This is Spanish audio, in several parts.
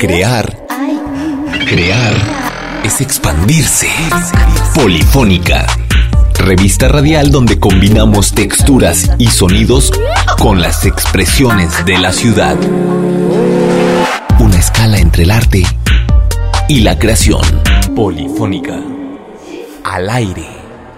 Crear es expandirse. Polifónica, revista radial donde combinamos texturas y sonidos con las expresiones de la ciudad. Una escala entre el arte y la creación. Polifónica, al aire.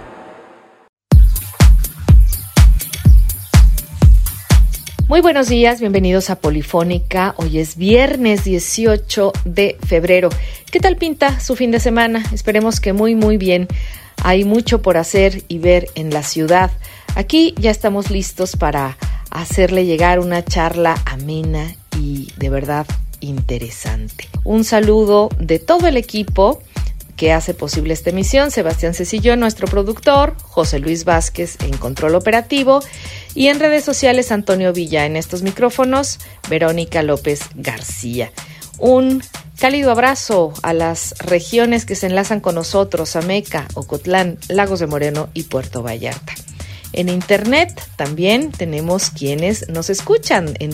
Muy buenos días, bienvenidos a Polifónica. Hoy es viernes 18 de febrero. ¿Qué tal pinta su fin de semana? Esperemos que muy bien. Hay mucho por hacer y ver en la ciudad. Aquí ya estamos listos para hacerle llegar una charla amena y de verdad interesante. Un saludo de todo el equipo que hace posible esta emisión: Sebastián Cecillo, nuestro productor, José Luis Vázquez en control operativo, y en redes sociales Antonio Villa, en estos micrófonos Verónica López García. Un cálido abrazo a las regiones que se enlazan con nosotros: Ameca, Ocotlán, Lagos de Moreno y Puerto Vallarta. En internet también tenemos quienes nos escuchan en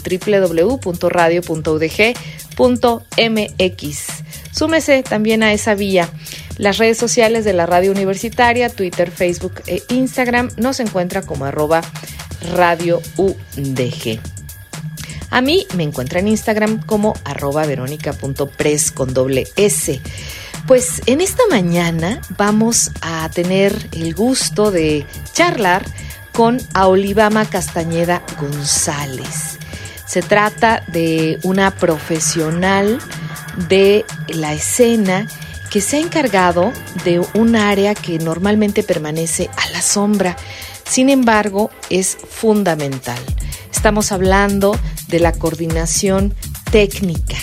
www.radio.udg.mx. Súmese también a esa vía. Las redes sociales de la radio universitaria, Twitter, Facebook e Instagram, nos encuentra como @Radio UDG. A mí me encuentra en Instagram como @veronica.pres con doble S. Pues en esta mañana vamos a tener el gusto de charlar con Aolibama Castañeda González. Se trata de una profesional de la escena que se ha encargado de un área que normalmente permanece a la sombra. Sin embargo, es fundamental. Estamos hablando de la coordinación técnica,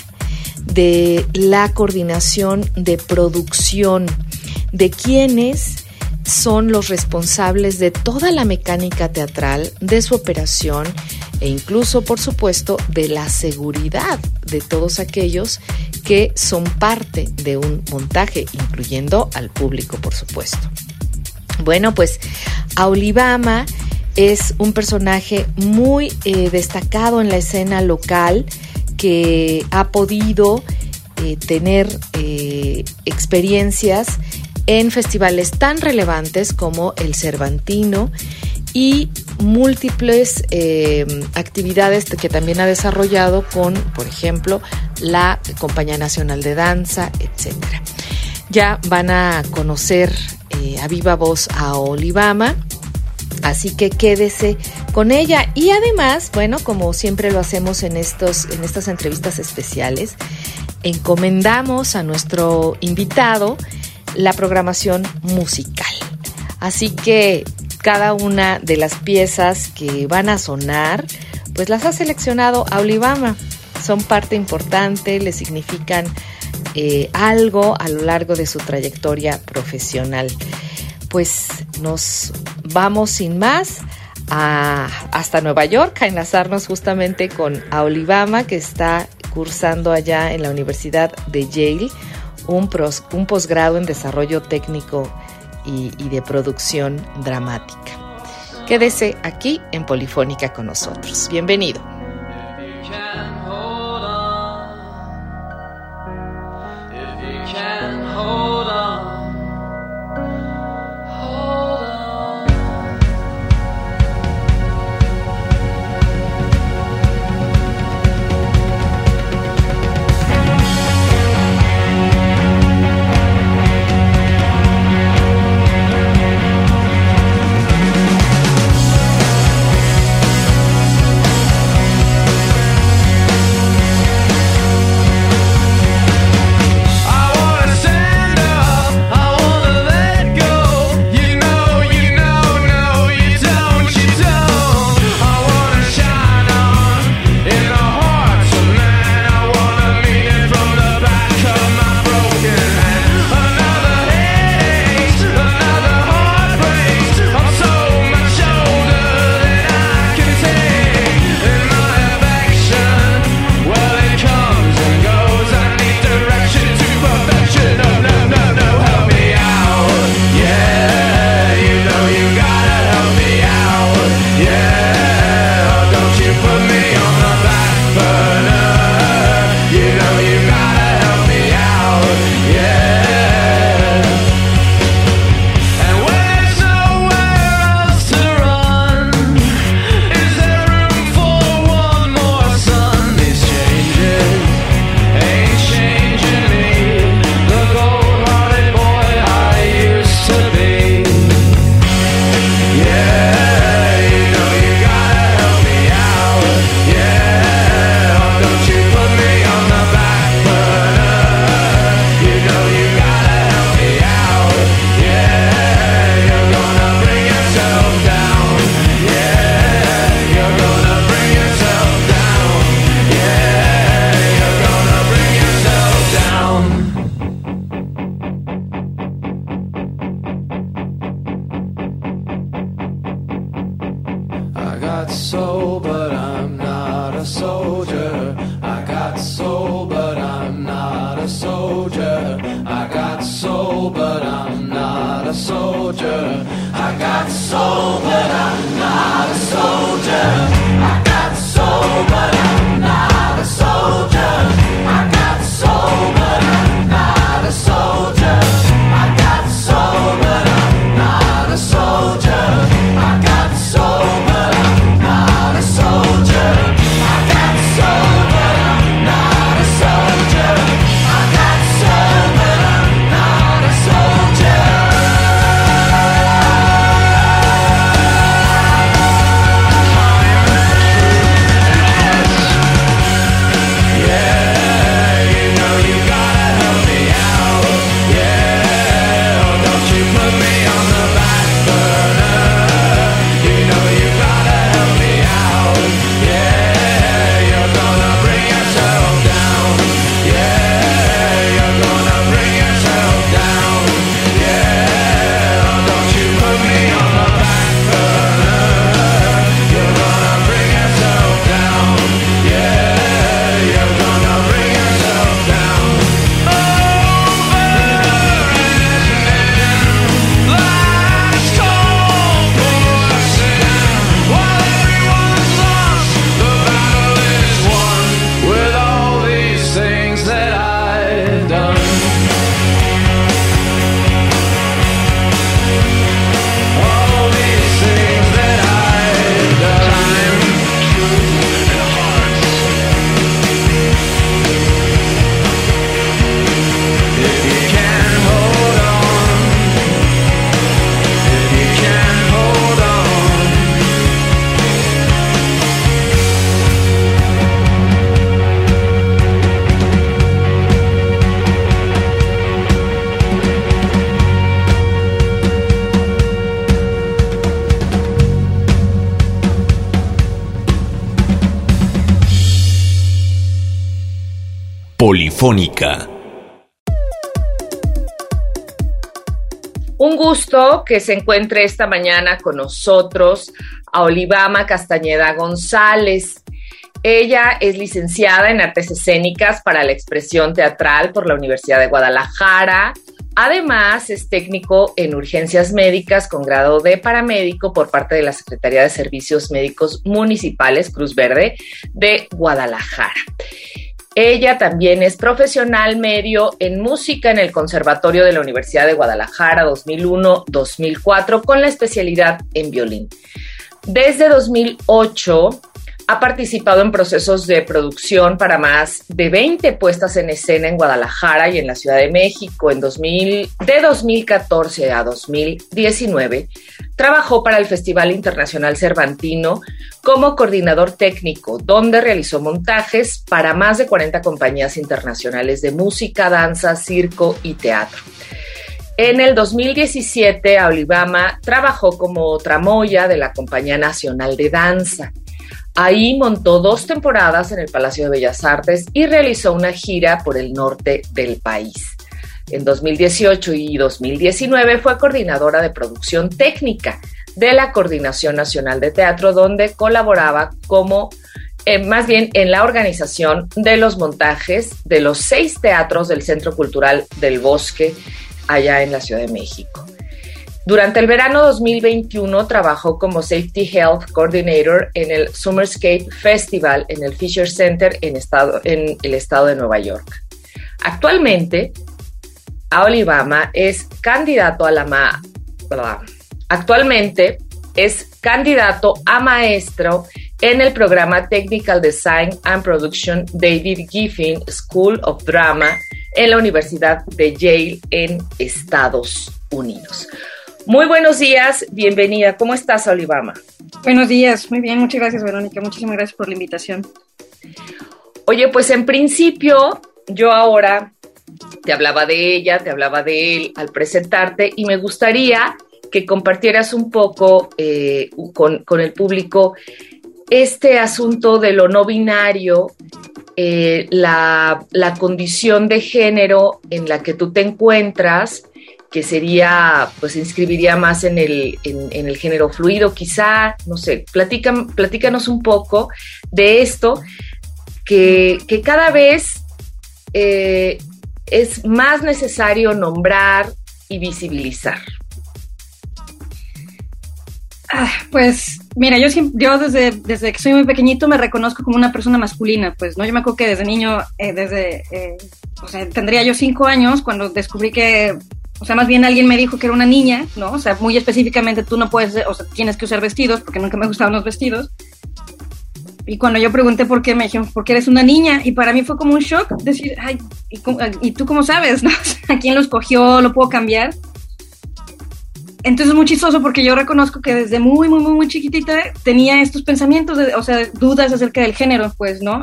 de la coordinación de producción, de quienes son los responsables de toda la mecánica teatral, de su operación e incluso, por supuesto, de la seguridad de todos aquellos que son parte de un montaje, incluyendo al público, por supuesto. Bueno, pues Aolibama es un personaje muy destacado en la escena local, que ha podido tener experiencias en festivales tan relevantes como el Cervantino y múltiples actividades que también ha desarrollado con, por ejemplo, la Compañía Nacional de Danza, etcétera. Ya van a conocer a viva voz a Aolibama, así que quédese con ella. Y además, bueno, como siempre lo hacemos en estas entrevistas especiales, encomendamos a nuestro invitado la programación musical. Así que cada una de las piezas que van a sonar, pues las ha seleccionado Aolibama. Son parte importante, le significan algo a lo largo de su trayectoria profesional. Pues nos vamos sin más hasta Nueva York a enlazarnos justamente con Aolibama, que está cursando allá en la Universidad de Yale un posgrado en desarrollo técnico y de producción dramática. Quédese aquí en Polifónica con nosotros. Bienvenido. I wanna soul, but I'm not a soldier. I got soul, but I'm not a soldier. I got soul, but I'm not a soldier. I got soul, but I'm not a soldier. I got soul, but I'm not a soldier. I got soul, but I'm not a soldier. I got soul, but I'm not a soldier. Polifónica. Un gusto que se encuentre esta mañana con nosotros a Olivama Castañeda González. Ella es licenciada en Artes Escénicas para la Expresión Teatral por la Universidad de Guadalajara. Además, es técnico en urgencias médicas con grado de paramédico por parte de la Secretaría de Servicios Médicos Municipales Cruz Verde de Guadalajara. Ella también es profesional medio en música en el Conservatorio de la Universidad de Guadalajara 2001-2004 con la especialidad en violín. Desde 2008 ha participado en procesos de producción para más de 20 puestas en escena en Guadalajara y en la Ciudad de México. De 2014 a 2019 trabajó para el Festival Internacional Cervantino como coordinador técnico, donde realizó montajes para más de 40 compañías internacionales de música, danza, circo y teatro. En el 2017, Olivama trabajó como tramoya de la Compañía Nacional de Danza. Ahí montó 2 temporadas en el Palacio de Bellas Artes y realizó una gira por el norte del país. En 2018 y 2019 fue coordinadora de producción técnica de la Coordinación Nacional de Teatro, donde colaboraba más bien en la organización de los montajes de los 6 teatros del Centro Cultural del Bosque, allá en la Ciudad de México. Durante el verano 2021 trabajó como Safety Health Coordinator en el Summerscape Festival en el Fisher Center en el estado de Nueva York. Actualmente, Olivama es candidato a maestro en el programa Technical Design and Production David Giffen School of Drama en la Universidad de Yale en Estados Unidos. Muy buenos días, bienvenida. ¿Cómo estás, Olivama? Buenos días, muy bien, muchas gracias, Verónica. Muchísimas gracias por la invitación. Oye, pues en principio, yo ahora te hablaba de ella, te hablaba de él al presentarte y me gustaría que compartieras un poco con el público este asunto de lo no binario, la condición de género en la que tú te encuentras, que sería, pues se inscribiría más en el género fluido, quizá, no sé, platícanos un poco de esto, que cada vez es más necesario nombrar y visibilizar. Pues mira, yo desde que soy muy pequeñito me reconozco como una persona masculina, pues, ¿no? Yo me acuerdo que desde niño, o sea, tendría yo 5 años cuando descubrí que, o sea, más bien alguien me dijo que era una niña, ¿no? O sea, muy específicamente tú no puedes, o sea, tienes que usar vestidos, porque nunca me gustaban los vestidos. Y cuando yo pregunté por qué, me dijeron, porque eres una niña, y para mí fue como un shock decir, ay, ¿y tú cómo sabes, no? O sea, ¿quién lo escogió? ¿Lo puedo cambiar? Entonces es muy chistoso porque yo reconozco que desde muy chiquitita tenía estos pensamientos, o sea, dudas acerca del género, pues, ¿no?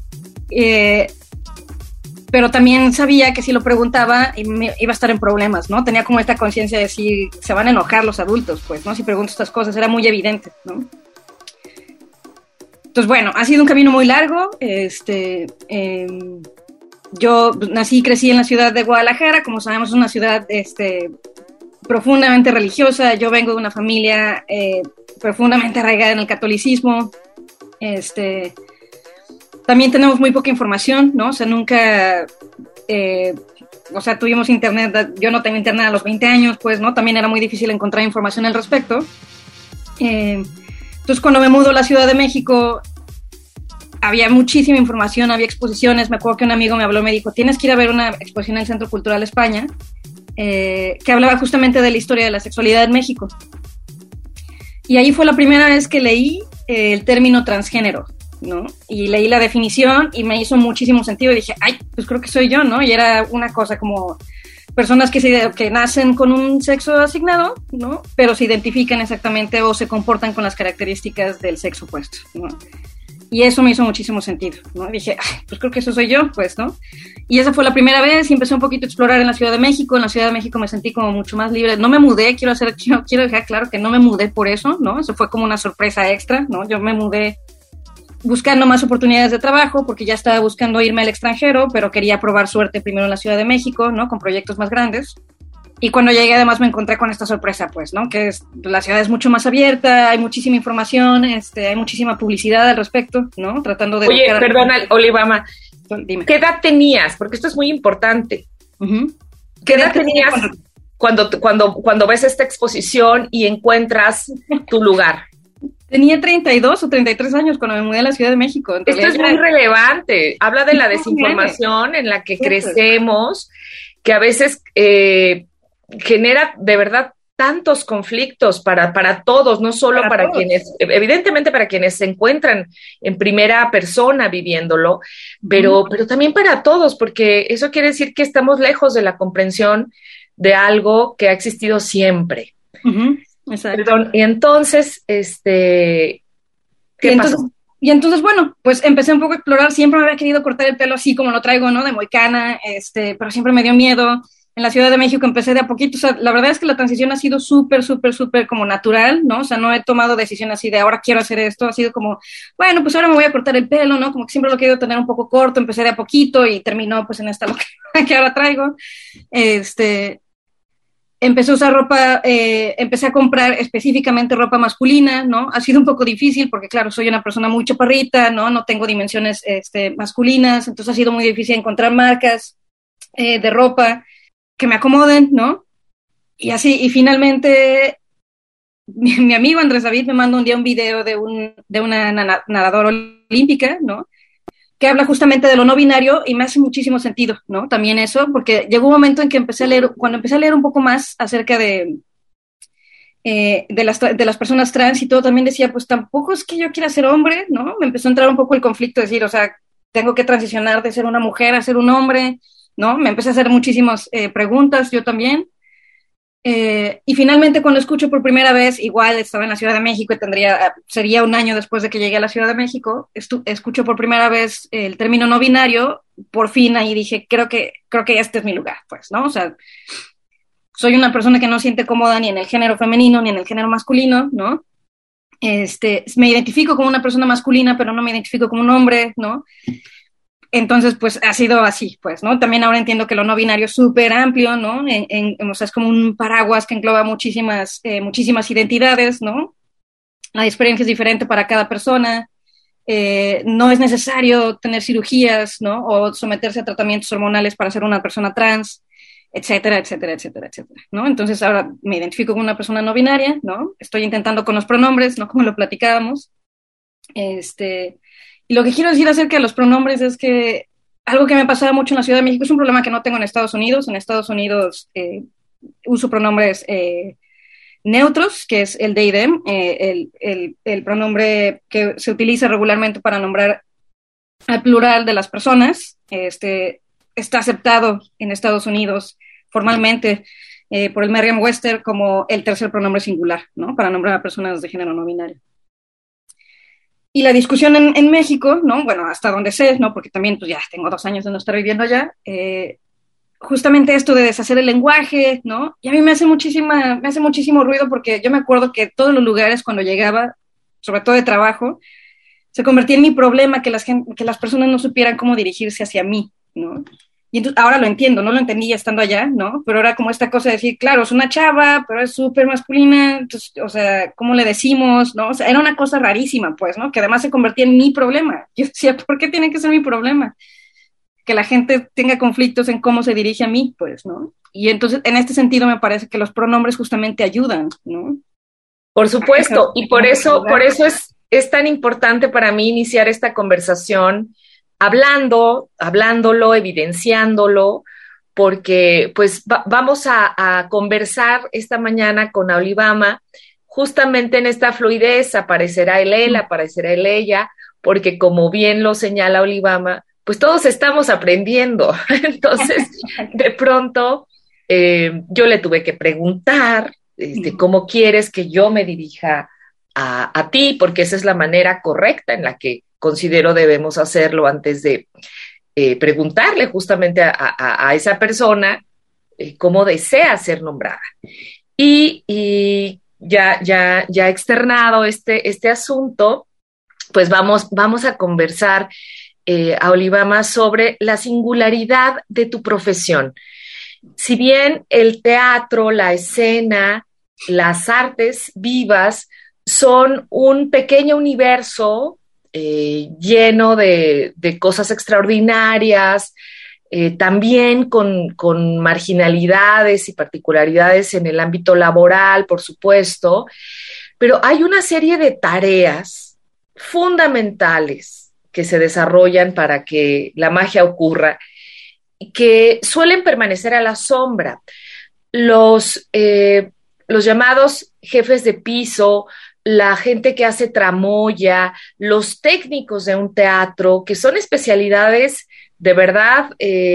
Pero también sabía que si lo preguntaba iba a estar en problemas, ¿no? Tenía como esta conciencia de si se van a enojar los adultos, pues, ¿no? Si pregunto estas cosas, era muy evidente, ¿no? Entonces, bueno, ha sido un camino muy largo. Yo nací y crecí en la ciudad de Guadalajara, como sabemos es una ciudad profundamente religiosa. Yo vengo de una familia profundamente arraigada en el catolicismo. También tenemos muy poca información, ¿no? O sea, nunca, o sea, tuvimos internet, yo no tengo internet a los 20 años, pues, ¿no? También era muy difícil encontrar información al respecto. Entonces, cuando me mudo a la Ciudad de México, había muchísima información, había exposiciones. Me acuerdo que un amigo me habló, me dijo, tienes que ir a ver una exposición en el Centro Cultural España, que hablaba justamente de la historia de la sexualidad en México. Y ahí fue la primera vez que leí el término transgénero, ¿no? Y leí la definición y me hizo muchísimo sentido. Y dije, ay, pues creo que soy yo, ¿no? Y era una cosa como personas que nacen con un sexo asignado, ¿no? Pero se identifican exactamente o se comportan con las características del sexo opuesto, ¿no? Y eso me hizo muchísimo sentido, ¿no? Dije, ay, pues creo que eso soy yo, pues, ¿no? Y esa fue la primera vez y empecé un poquito a explorar en la Ciudad de México. En la Ciudad de México me sentí como mucho más libre. No me mudé, quiero dejar claro que no me mudé por eso, ¿no? Eso fue como una sorpresa extra, ¿no? Yo me mudé buscando más oportunidades de trabajo porque ya estaba buscando irme al extranjero, pero quería probar suerte primero en la Ciudad de México, ¿no? Con proyectos más grandes. Y cuando llegué además me encontré con esta sorpresa, pues, ¿no? Que la ciudad es mucho más abierta, hay muchísima información, hay muchísima publicidad al respecto, ¿no? Tratando de... Oye, perdona, Olivama, dime. ¿Qué edad tenías? Porque esto es muy importante. Uh-huh. ¿Qué edad tenías cuando ves esta exposición y encuentras tu lugar? Tenía 32 o 33 años cuando me mudé a la Ciudad de México. Esto es muy relevante. Habla de la desinformación en la que crecemos, que a veces... genera de verdad tantos conflictos para todos, no solo para todos. Quienes, evidentemente para quienes se encuentran en primera persona viviéndolo, pero también para todos, porque eso quiere decir que estamos lejos de la comprensión de algo que ha existido siempre. Exacto. Perdón, y entonces, ¿qué pasó? Y entonces, bueno, pues empecé un poco a explorar. Siempre me había querido cortar el pelo así como lo traigo, ¿no? De moicana, pero siempre me dio miedo. En la Ciudad de México empecé de a poquito, o sea, la verdad es que la transición ha sido súper como natural, ¿no? O sea, no he tomado decisión así de ahora quiero hacer esto, ha sido como, bueno, pues ahora me voy a cortar el pelo, ¿no? Como que siempre lo he querido tener un poco corto, empecé de a poquito y terminó pues en esta loca que ahora traigo. Empecé a usar ropa, empecé a comprar específicamente ropa masculina, ¿no? Ha sido un poco difícil porque, claro, soy una persona muy chaparrita, ¿no? No tengo dimensiones masculinas, entonces ha sido muy difícil encontrar marcas de ropa que me acomoden, ¿no? Y así, y finalmente mi amigo Andrés David me mandó un día un video de una nadadora olímpica, ¿no? Que habla justamente de lo no binario y me hace muchísimo sentido, ¿no? También eso, porque llegó un momento en que cuando empecé a leer un poco más acerca de las personas trans y todo, también decía, pues tampoco es que yo quiera ser hombre, ¿no? Me empezó a entrar un poco el conflicto de decir, o sea, tengo que transicionar de ser una mujer a ser un hombre, ¿no? Me empecé a hacer muchísimas preguntas, yo también. Y finalmente cuando escucho por primera vez, igual estaba en la Ciudad de México y sería un año después de que llegué a la Ciudad de México, escucho por primera vez el término no binario, por fin ahí dije, creo que este es mi lugar, pues, ¿no? O sea, soy una persona que no siente cómoda ni en el género femenino ni en el género masculino, ¿no? Me identifico como una persona masculina, pero no me identifico como un hombre, ¿no? Entonces, pues, ha sido así, pues, ¿no? También ahora entiendo que lo no binario es súper amplio, ¿no? O sea, es como un paraguas que engloba muchísimas identidades, ¿no? La experiencia es diferente para cada persona. No es necesario tener cirugías, ¿no? O someterse a tratamientos hormonales para ser una persona trans. etcétera, etcétera, etcétera, etcétera, ¿no? Entonces ahora me identifico con una persona no binaria, ¿no? Estoy intentando con los pronombres, ¿no? Como lo platicábamos. Y lo que quiero decir acerca de los pronombres es que algo que me pasaba mucho en la Ciudad de México es un problema que no tengo en Estados Unidos. En Estados Unidos uso pronombres neutros, que es el they, them, el pronombre que se utiliza regularmente para nombrar al plural de las personas. Está aceptado en Estados Unidos formalmente por el Merriam-Webster como el tercer pronombre singular, ¿no? Para nombrar a personas de género no binario. Y la discusión en México, ¿no? Bueno, hasta donde sé, ¿no? Porque también pues ya tengo 2 años de no estar viviendo allá, justamente esto de deshacer el lenguaje, ¿no? Y a mí me hace muchísimo ruido porque yo me acuerdo que todos los lugares cuando llegaba, sobre todo de trabajo, se convertía en mi problema que las personas no supieran cómo dirigirse hacia mí, ¿no? Y entonces, ahora lo entiendo, no lo entendía estando allá, ¿no? Pero era como esta cosa de decir, claro, es una chava, pero es súper masculina, entonces, o sea, ¿cómo le decimos, no? O sea, era una cosa rarísima, pues, ¿no? Que además se convertía en mi problema. Yo decía, ¿por qué tiene que ser mi problema? Que la gente tenga conflictos en cómo se dirige a mí, pues, ¿no? Y entonces, en este sentido, me parece que los pronombres justamente ayudan, ¿no? Por supuesto, y por eso es tan importante para mí iniciar esta conversación hablándolo, evidenciándolo, porque pues vamos a conversar esta mañana con Aolibama justamente en esta fluidez. Aparecerá el él, aparecerá el ella, porque como bien lo señala Aolibama, pues todos estamos aprendiendo. Entonces, de pronto, yo le tuve que preguntar, ¿cómo quieres que yo me dirija a ti? Porque esa es la manera correcta en la que considero debemos hacerlo antes de preguntarle justamente a esa persona cómo desea ser nombrada. Y ya externado este asunto, pues vamos a conversar, Aolibama, sobre la singularidad de tu profesión. Si bien el teatro, la escena, las artes vivas son un pequeño universo lleno de cosas extraordinarias, también con marginalidades y particularidades en el ámbito laboral, por supuesto, pero hay una serie de tareas fundamentales que se desarrollan para que la magia ocurra, que suelen permanecer a la sombra. Los llamados jefes de piso, la gente que hace tramoya, los técnicos de un teatro, que son especialidades de verdad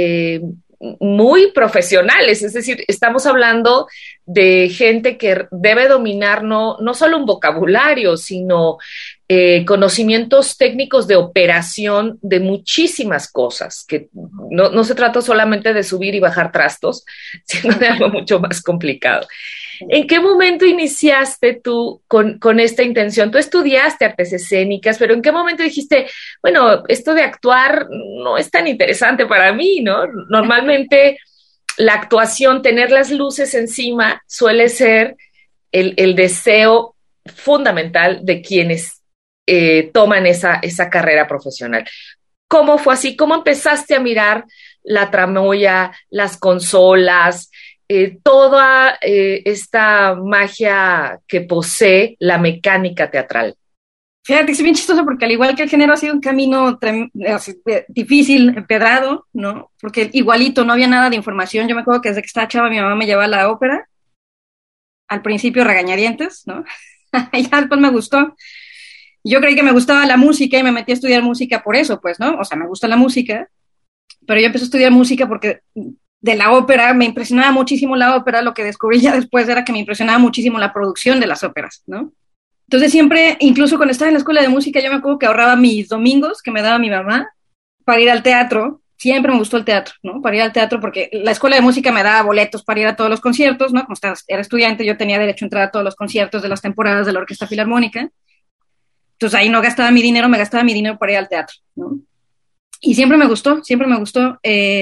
muy profesionales. Es decir, estamos hablando de gente que debe dominar no solo un vocabulario, sino conocimientos técnicos de operación de muchísimas cosas, que no se trata solamente de subir y bajar trastos, sino de algo mucho más complicado. ¿En qué momento iniciaste tú con esta intención? Tú estudiaste artes escénicas, pero ¿en qué momento dijiste, bueno, esto de actuar no es tan interesante para mí, ¿no? Normalmente la actuación, tener las luces encima, suele ser el deseo fundamental de quienes toman esa carrera profesional. ¿Cómo fue así? ¿Cómo empezaste a mirar la tramoya, las consolas, toda esta magia que posee la mecánica teatral? Fíjate, es bien chistoso porque al igual que el género ha sido un camino difícil, empedrado, ¿no? Porque igualito no había nada de información. Yo me acuerdo que desde que estaba chava mi mamá me llevaba a la ópera. Al principio regañadientes, ¿no? Y ya después me gustó. Yo creí que me gustaba la música y me metí a estudiar música por eso, pues, ¿no? O sea, me gusta la música, pero yo empecé a estudiar música porque de la ópera me impresionaba muchísimo la ópera. Lo que descubrí ya después era que me impresionaba muchísimo la producción de las óperas, ¿no? Entonces siempre, incluso cuando estaba en la escuela de música, yo me acuerdo que ahorraba mis domingos que me daba mi mamá para ir al teatro. Siempre me gustó el teatro, ¿no? Para ir al teatro porque la escuela de música me daba boletos para ir a todos los conciertos, ¿no? Como era estudiante, yo tenía derecho a entrar a todos los conciertos de las temporadas de la Orquesta Filarmónica. Entonces ahí no gastaba mi dinero, me gastaba mi dinero para ir al teatro, ¿no? Y siempre me gustó, siempre me gustó.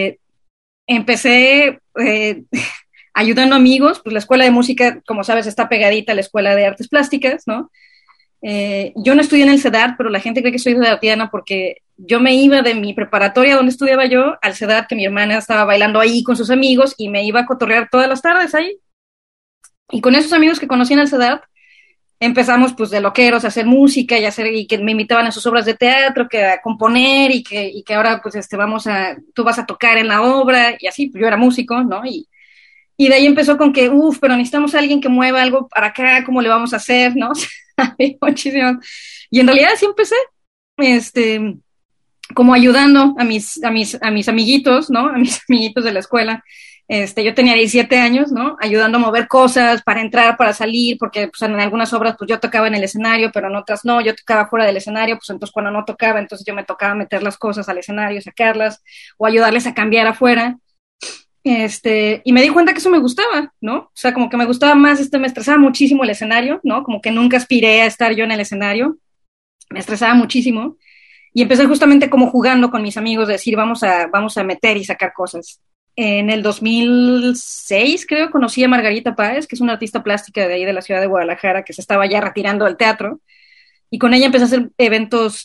Empecé ayudando amigos, pues la escuela de música, como sabes, está pegadita a la escuela de artes plásticas, ¿no? Yo no estudié en el CEDART, pero la gente cree que soy cedartiana porque yo me iba de mi preparatoria donde estudiaba yo al CEDART, que mi hermana estaba bailando ahí con sus amigos y me iba a cotorrear todas las tardes ahí. Y con esos amigos que conocí en el CEDART, empezamos pues de loqueros a hacer música y que me invitaban a sus obras de teatro, que a componer y que ahora pues tú vas a tocar en la obra y así, pues yo era músico, ¿no? Y de ahí empezó con que, pero necesitamos a alguien que mueva algo para acá, ¿cómo le vamos a hacer, no? Muchísimo. Y en realidad sí empecé, como ayudando a mis amiguitos, ¿no? A mis amiguitos de la escuela. Yo tenía 17 años, ¿no? Ayudando a mover cosas para entrar, para salir, porque pues, en algunas obras pues yo tocaba en el escenario, pero en otras no, yo tocaba fuera del escenario, pues entonces cuando no tocaba, entonces yo me tocaba meter las cosas al escenario, sacarlas, o ayudarles a cambiar afuera. Y me di cuenta que eso me gustaba, ¿no? O sea, como que me gustaba más, me estresaba muchísimo el escenario, ¿no? Como que nunca aspiré a estar yo en el escenario, me estresaba muchísimo, y empecé justamente como jugando con mis amigos, de decir, vamos a meter y sacar cosas. En el 2006, creo, conocí a Margarita Páez, que es una artista plástica de ahí de la ciudad de Guadalajara, que se estaba ya retirando del teatro, y con ella empecé a hacer eventos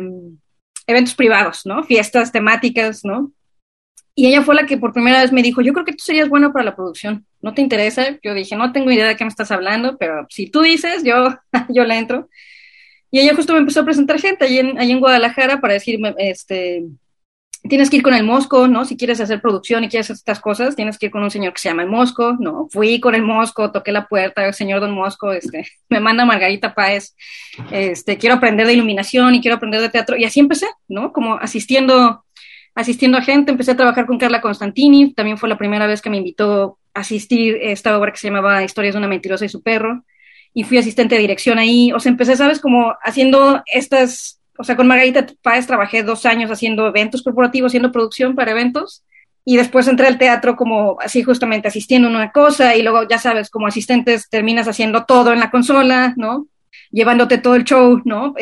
privados, ¿no? Fiestas temáticas, ¿no? Y ella fue la que por primera vez me dijo, yo creo que tú serías bueno para la producción, ¿no te interesa? Yo dije, no tengo idea de qué me estás hablando, pero si tú dices, yo le entro. Y ella justo me empezó a presentar gente ahí en Guadalajara para decirme, tienes que ir con el Mosco, ¿no? Si quieres hacer producción y quieres hacer estas cosas, tienes que ir con un señor que se llama el Mosco, ¿no? Fui con el Mosco, toqué la puerta, el señor Don Mosco, me manda Margarita Páez, quiero aprender de iluminación y quiero aprender de teatro, y así empecé, ¿no? Como asistiendo a gente, empecé a trabajar con Carla Constantini, también fue la primera vez que me invitó a asistir a esta obra que se llamaba Historias de una mentirosa y su perro, y fui asistente de dirección ahí, o sea, empecé, ¿sabes? Como haciendo o sea, con Margarita Páez trabajé 2 años haciendo eventos corporativos, haciendo producción para eventos, y después entré al teatro como así justamente asistiendo en una cosa, y luego, ya sabes, como asistentes terminas haciendo todo en la consola, ¿no? Llevándote todo el show, ¿no?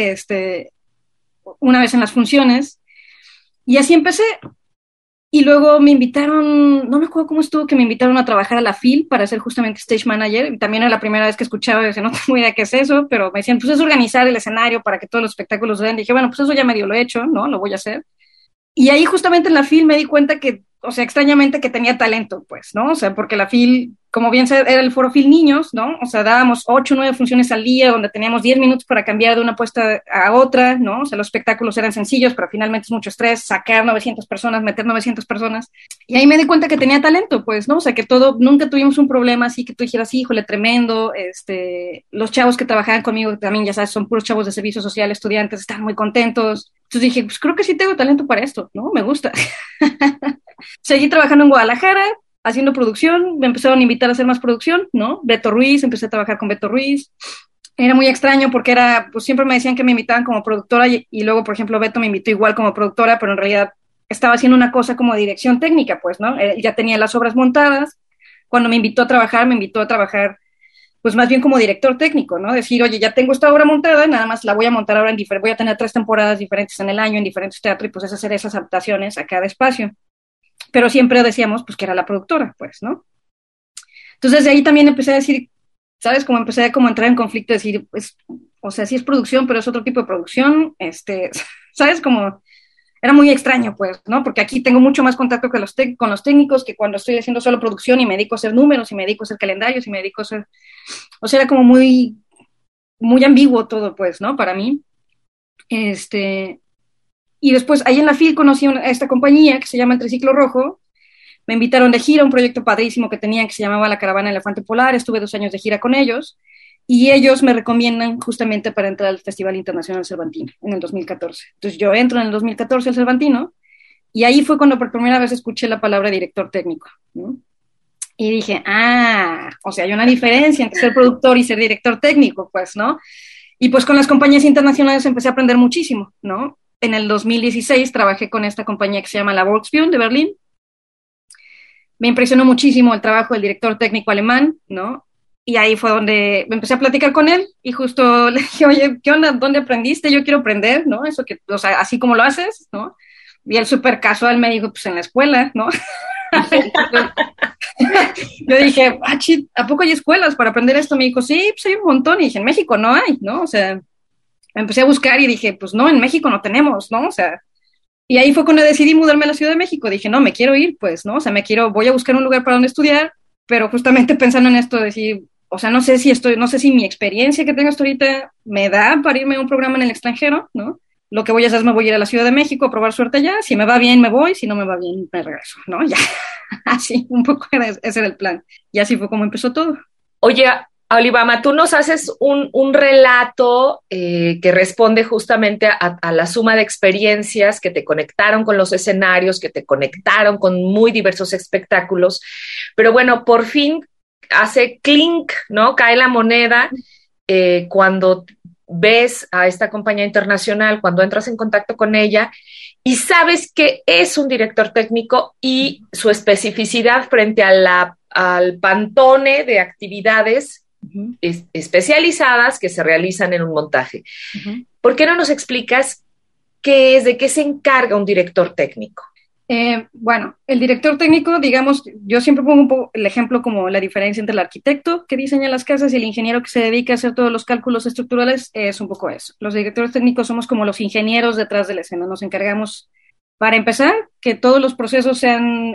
Una vez en las funciones, y así empecé. Y luego me invitaron, no me acuerdo cómo estuvo, que me invitaron a trabajar a la FIL para ser justamente stage manager. Y también era la primera vez que escuchaba, decía, no tengo idea qué es eso, pero me decían, pues es organizar el escenario para que todos los espectáculos se den. Dije, bueno, pues eso ya medio lo he hecho, ¿no? Lo voy a hacer. Y ahí justamente en la FIL me di cuenta que, o sea, extrañamente que tenía talento, pues, ¿no? O sea, porque la FIL, como bien era el foro FIL Niños, ¿no? O sea, dábamos 8 o 9 funciones al día, donde teníamos 10 minutos para cambiar de una puesta a otra, ¿no? O sea, los espectáculos eran sencillos, pero finalmente es mucho estrés, sacar 900 personas, meter 900 personas. Y ahí me di cuenta que tenía talento, pues, ¿no? O sea, que nunca tuvimos un problema así que tú dijeras, híjole, tremendo. Los chavos que trabajaban conmigo también, ya sabes, son puros chavos de servicio social, estudiantes, están muy contentos. Entonces dije, pues creo que sí tengo talento para esto, ¿no? Me gusta. Seguí trabajando en Guadalajara, haciendo producción, me empezaron a invitar a hacer más producción, ¿no? Beto Ruiz, empecé a trabajar con Beto Ruiz. Era muy extraño porque pues siempre me decían que me invitaban como productora y luego, por ejemplo, Beto me invitó igual como productora, pero en realidad estaba haciendo una cosa como dirección técnica, pues, ¿no? Él ya tenía las obras montadas. Cuando me invitó a trabajar, pues más bien como director técnico, ¿no? Decir, oye, ya tengo esta obra montada, nada más la voy a montar ahora voy a tener 3 temporadas diferentes en el año, en diferentes teatros, y pues es hacer esas adaptaciones a cada espacio. Pero siempre decíamos, pues, que era la productora, pues, ¿no? Entonces, de ahí también empecé a decir, ¿sabes? Como empecé a entrar en conflicto, decir, pues, o sea, sí es producción, pero es otro tipo de producción, ¿sabes? Como era muy extraño, pues, ¿no? Porque aquí tengo mucho más contacto con los técnicos que cuando estoy haciendo solo producción y me dedico a hacer números y me dedico a hacer calendarios y me dedico a hacer... O sea, era como muy, muy ambiguo todo, pues, ¿no? Para mí. Y después, ahí en la FIL conocí a esta compañía que se llama El Triciclo Rojo. Me invitaron de gira a un proyecto padrísimo que tenían que se llamaba La Caravana Elefante Polar. Estuve 2 años de gira con ellos. Y ellos me recomiendan justamente para entrar al Festival Internacional Cervantino en el 2014. Entonces yo entro en el 2014 al Cervantino y ahí fue cuando por primera vez escuché la palabra director técnico, ¿no? Y dije, o sea, hay una diferencia entre ser productor y ser director técnico, pues, ¿no? Y pues con las compañías internacionales empecé a aprender muchísimo, ¿no? En el 2016 trabajé con esta compañía que se llama la Volksbühne de Berlín. Me impresionó muchísimo el trabajo del director técnico alemán, ¿no? Y ahí fue donde me empecé a platicar con él y justo le dije, oye, ¿qué onda? ¿Dónde aprendiste? Yo quiero aprender, ¿no? Eso que, o sea, así como lo haces, ¿no? Y él súper casual me dijo, pues en la escuela, ¿no? Yo dije, ¿a poco hay escuelas para aprender esto? Me dijo, sí, pues hay un montón. Y dije, en México no hay, ¿no? O sea, empecé a buscar y dije, pues no, en México no tenemos, ¿no? O sea, y ahí fue cuando decidí mudarme a la Ciudad de México. Dije, no, me quiero ir, pues, ¿no? O sea, voy a buscar un lugar para donde estudiar, pero justamente pensando en esto, decir, o sea, no sé si mi experiencia que tengo hasta ahorita me da para irme a un programa en el extranjero, ¿no? Lo que voy a hacer es me voy a ir a la Ciudad de México a probar suerte allá. Si me va bien, me voy. Si no me va bien, me regreso, ¿no? Ya, así, un poco ese era el plan. Y así fue como empezó todo. Oye, Olivama, tú nos haces un relato que responde justamente a la suma de experiencias que te conectaron con los escenarios, que te conectaron con muy diversos espectáculos, pero bueno, por fin hace clink, ¿no? Cae la moneda cuando ves a esta compañía internacional, cuando entras en contacto con ella y sabes que es un director técnico y su especificidad frente a al pantone de actividades especializadas que se realizan en un montaje. ¿Por qué no nos explicas de qué se encarga un director técnico? Bueno, el director técnico, digamos, yo siempre pongo un poco el ejemplo como la diferencia entre el arquitecto que diseña las casas y el ingeniero que se dedica a hacer todos los cálculos estructurales, es un poco eso. Los directores técnicos somos como los ingenieros detrás de la escena, nos encargamos, para empezar, que todos los procesos sean,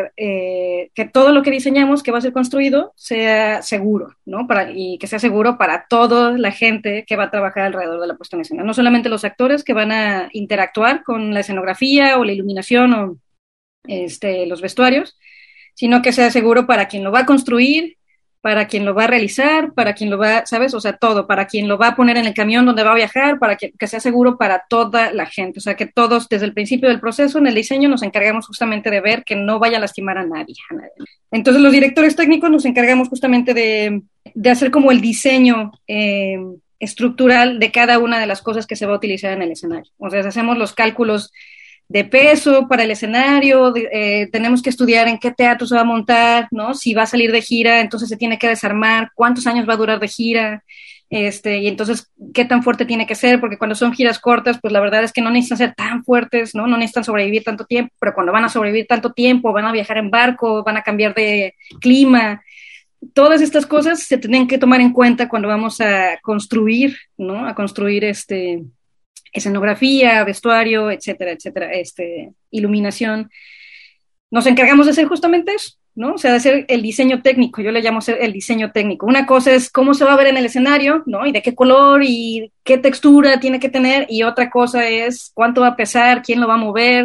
que todo lo que diseñamos, que va a ser construido, sea seguro, ¿no? Y que sea seguro para toda la gente que va a trabajar alrededor de la puesta en escena. No solamente los actores que van a interactuar con la escenografía o la iluminación o los vestuarios, sino que sea seguro para quien lo va a construir, para quien lo va a realizar, para quien lo va, ¿sabes? O sea, todo, para quien lo va a poner en el camión donde va a viajar, para que sea seguro para toda la gente. O sea, que todos, desde el principio del proceso, en el diseño, nos encargamos justamente de ver que no vaya a lastimar a nadie. Entonces, los directores técnicos nos encargamos justamente de hacer como el diseño estructural de cada una de las cosas que se va a utilizar en el escenario. O sea, hacemos los cálculos de peso para el escenario, tenemos que estudiar en qué teatro se va a montar, ¿no? Si va a salir de gira, entonces se tiene que desarmar, cuántos años va a durar de gira, y entonces qué tan fuerte tiene que ser, porque cuando son giras cortas, pues la verdad es que no necesitan ser tan fuertes, ¿no? No necesitan sobrevivir tanto tiempo, pero cuando van a sobrevivir tanto tiempo, van a viajar en barco, van a cambiar de clima. Todas estas cosas se tienen que tomar en cuenta cuando vamos a construir, ¿no? A construir escenografía, vestuario, etcétera, etcétera, iluminación. Nos encargamos de hacer justamente eso, ¿no? O sea, de hacer el diseño técnico, yo le llamo el diseño técnico. Una cosa es cómo se va a ver en el escenario, ¿no? Y de qué color y qué textura tiene que tener, y otra cosa es cuánto va a pesar, quién lo va a mover,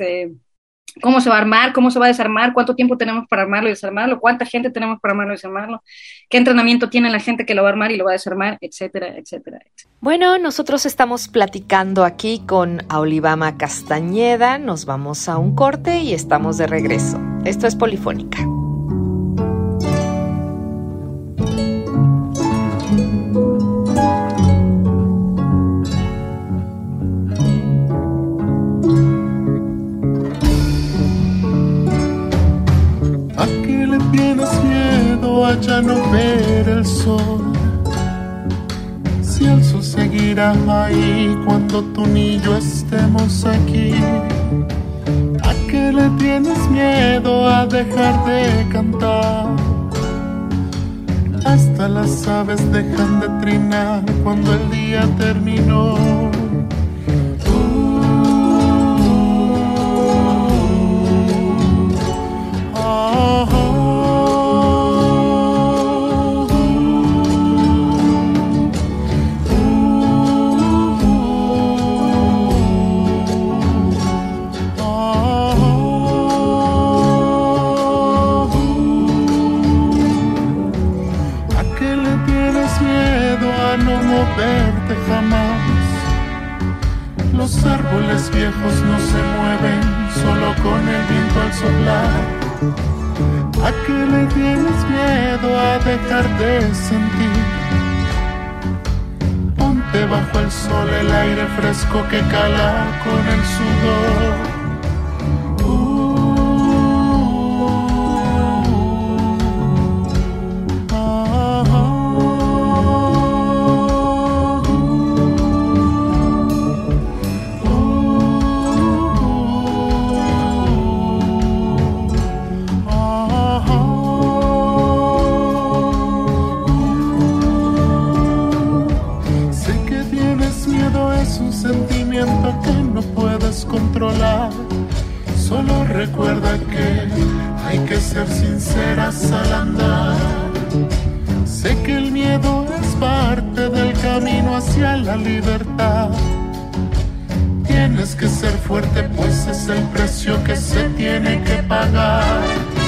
cómo se va a armar, cómo se va a desarmar, cuánto tiempo tenemos para armarlo y desarmarlo, cuánta gente tenemos para armarlo y desarmarlo, qué entrenamiento tiene la gente que lo va a armar y lo va a desarmar, etcétera, etcétera, etcétera. Bueno, nosotros estamos platicando aquí con Olivama Castañeda, nos vamos a un corte y estamos de regreso. Esto es Polifónica. Tienes miedo a ya no ver el sol, si el sol seguirá ahí cuando tú ni yo estemos aquí. ¿A qué le tienes miedo a dejar de cantar? Hasta las aves dejan de trinar cuando el día terminó. Verte jamás. Los árboles viejos no se mueven, solo con el viento al soplar. ¿A qué le tienes miedo a dejar de sentir? Ponte bajo el sol el aire fresco que cala con el sudor. que ser sinceras al andar. Sé que el miedo es parte del camino hacia la libertad. Tienes que ser fuerte, pues es el precio que se tiene que pagar.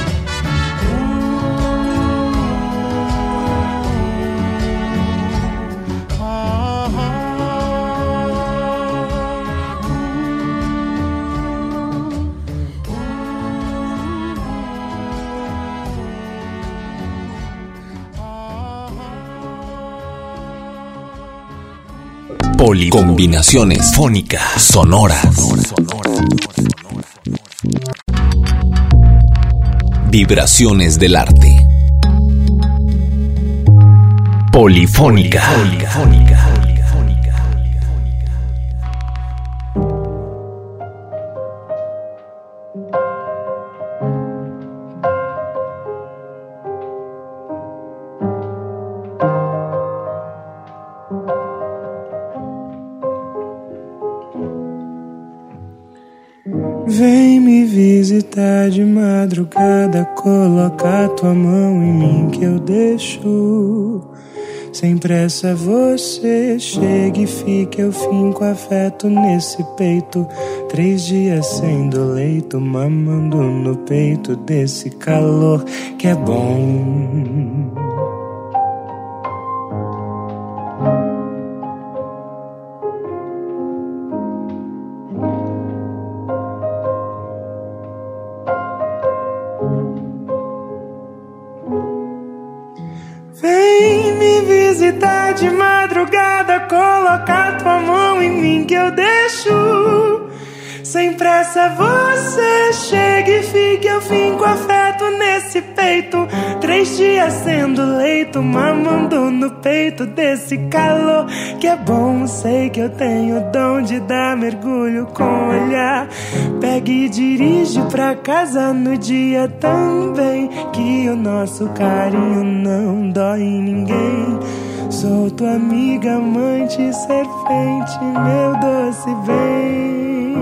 Combinaciones fónicas sonoras. Vibraciones del arte. Polifónica. Vem me visitar de madrugada, coloca tua mão em mim que eu deixo. Sem pressa você chega e fica, eu finco afeto nesse peito. 3 dias sendo leito, mamando no peito desse calor que é bom. De madrugada, coloca tua mão em mim que eu deixo. Sem pressa você chega e fica, eu finco afeto nesse peito. 3 dias sendo leito, mamando no peito desse calor que é bom. Sei que eu tenho o dom de dar mergulho com o olhar. Pega e dirige pra casa no dia também, que o nosso carinho não dói em ninguém. Sou tua amiga, amante, serpente, meu doce bem.